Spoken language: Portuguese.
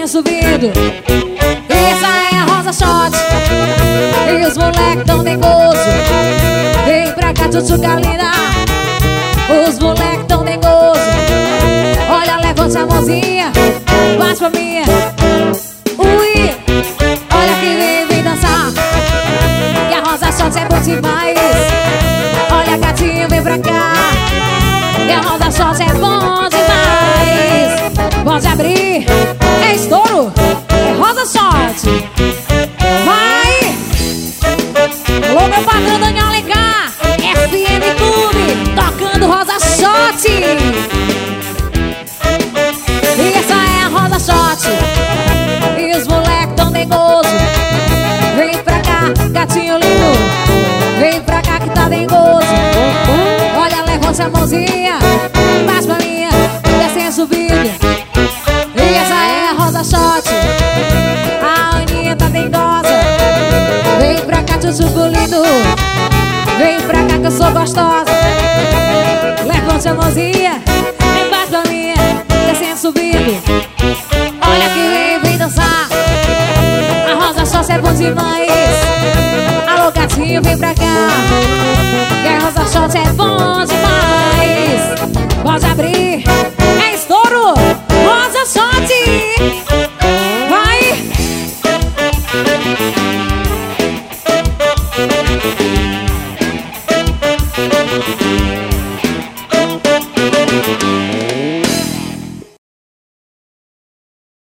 descendo subindo. Essa é a Rosa Shot. E os moleques tão dengoso. Vem pra cá, tchutchuca linda. Os moleques tão dengoso. Olha, levante a mãozinha, bate pra mim. Ui, olha que vem dançar. E a Rosa Shot é bom demais. Olha, gatinho, vem pra cá. E a Rosa Shot é bom demais. Pode abrir, é estouro, é Rosa Shot. Vai! Alô, meu patrão Daniel Alencar, FM Clube, tocando Rosa Shot. E essa é a Rosa Shot. E os moleques tão dengoso. Vem pra cá, gatinho lindo. Vem pra cá que tá dengoso. Olha, levante a mãozinha, bate pra mim, descendo subindo. E essa é a Rosa Shot. A Aninha tá dengosa. Vem pra cá, tchutchuco lindo. Vem pra cá que eu sou gostosa. Levante a mãozinha, embaixo da minha, descendo subindo. Olha que vem dançar. A Rosa Shot é bom demais. Alô, gatinho, vem pra cá. E a Rosa Shot é bom demais. Pode abrir.